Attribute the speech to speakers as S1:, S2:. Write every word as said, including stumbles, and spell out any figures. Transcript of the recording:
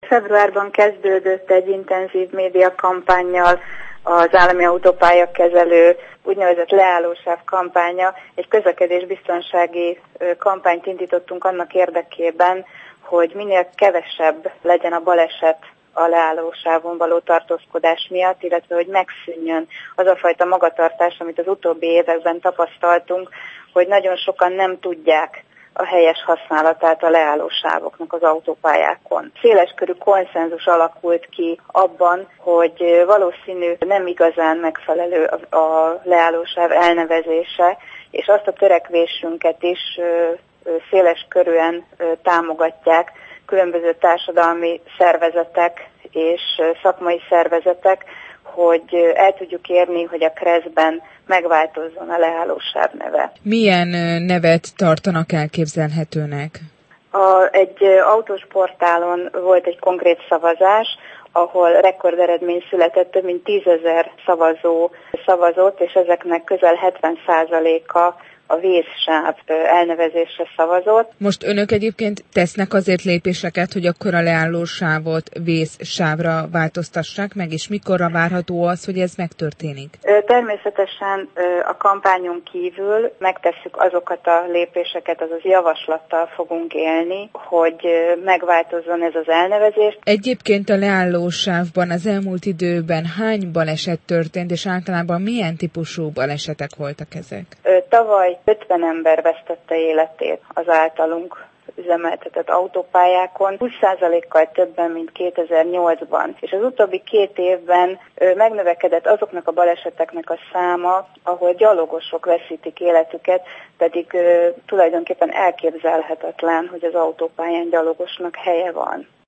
S1: Februárban kezdődött egy intenzív média kampánnyal az állami autópálya kezelő úgynevezett leállósáv kampánya. Egy közlekedésbiztonsági kampányt indítottunk annak érdekében, hogy minél kevesebb legyen a baleset a leállósávon való tartózkodás miatt, illetve hogy megszűnjön az a fajta magatartás, amit az utóbbi években tapasztaltunk, hogy nagyon sokan nem tudják a helyes használatát a leállósávoknak az autópályákon. Széleskörű konszenzus alakult ki abban, hogy valószínű nem igazán megfelelő a leállósáv elnevezése, és azt a törekvésünket is széles körűen támogatják különböző társadalmi szervezetek és szakmai szervezetek, hogy el tudjuk érni, hogy a kreszben megváltozzon a leállósáv neve.
S2: Milyen nevet tartanak elképzelhetőnek?
S1: A, egy autós portálon volt egy konkrét szavazás, ahol rekorderedmény született, több mint tízezer szavazó szavazott, és ezeknek közel hetven százaléka a vészsáv elnevezésre szavazott.
S2: Most önök egyébként tesznek azért lépéseket, hogy akkor a leállósávot vészsávra változtassák meg, és mikorra várható az, hogy ez megtörténik?
S1: Természetesen a kampányon kívül megtesszük azokat a lépéseket, azaz javaslattal fogunk élni, hogy megváltozzon ez az elnevezés.
S2: Egyébként a leállósávban az elmúlt időben hány baleset történt, és általában milyen típusú balesetek voltak ezek?
S1: Tavaly ötven ember vesztette életét az általunk üzemeltetett autópályákon, húsz százalékkal többen, mint kétezer-nyolcban. És az utóbbi két évben ö, megnövekedett azoknak a baleseteknek a száma, ahol gyalogosok veszítik életüket, pedig ö, tulajdonképpen elképzelhetetlen, hogy az autópályán gyalogosnak helye van.